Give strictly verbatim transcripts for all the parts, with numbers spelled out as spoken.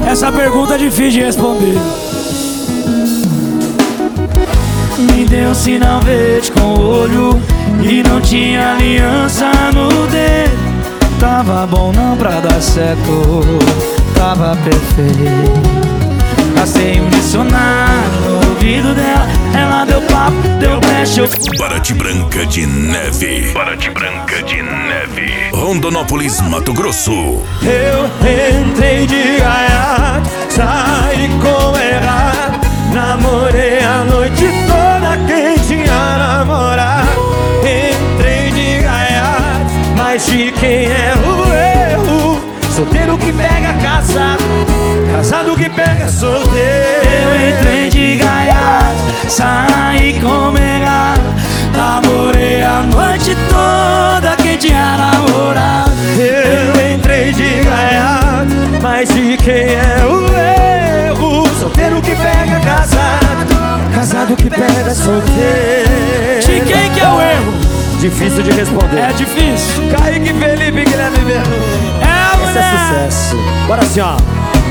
Essa pergunta é difícil de responder. Me deu um sinal verde com o olho e não tinha aliança no dedo. Tava bom não pra dar certo, tava perfeito. Passei um dicionário no ouvido dela, ela deu papo, deu brecha. Barate Branca de Neve, Barate Branca de Neve, Rondonópolis, Mato Grosso. Eu entrei de gaiato, saí com errado, namorei a noite toda quem tinha namorado. Entrei de gaiato, mas de quem é o erro? Solteiro que pega casado, casado que pega solteiro. Eu entrei de gaiato, saí com errado, namorei a noite toda quem tinha namorado. Eu entrei de gaiato, mas de quem é o erro? Solteiro que pega casado, casado que pega solteiro. De quem que é o erro? Difícil de responder. É difícil. Kaique, Felipe, Guilherme Verno. É a mulher. Esse é sucesso. Bora assim, ó.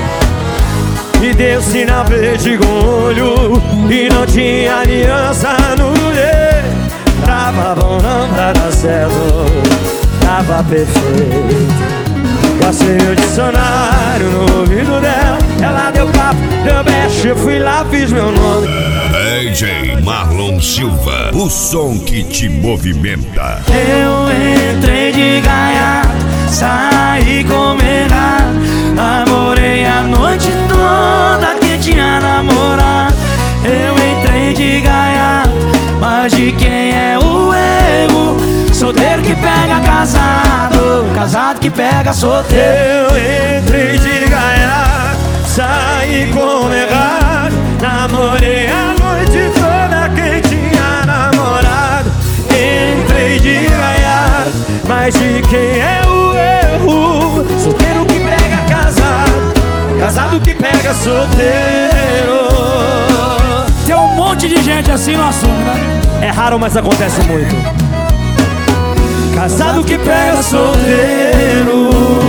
Me deu sinal verde com o olho e não tinha aliança no dedo. Tava bom não pra dar certo, tava perfeito. Passei o dicionário no ouvido dela, ela deu papo, deu brecha, eu fui lá, fiz meu nome. D J Marlon Silva, o som que te movimenta. Eu entrei de gaiato, saí com errado, namorei a noite toda quem tinha namorado. Eu entrei de gaiato, mas de quem é o erro? Solteiro que pega casado, casado que pega solteiro. Eu entrei de gaiato, saí com errado, namorei a noite toda quem tinha namorado. Entrei de gaiato, mas de quem é o erro? Solteiro que pega casado, casado que pega solteiro. Tem um monte de gente assim no assunto, né? É raro, mas acontece muito. Casado que pega solteiro.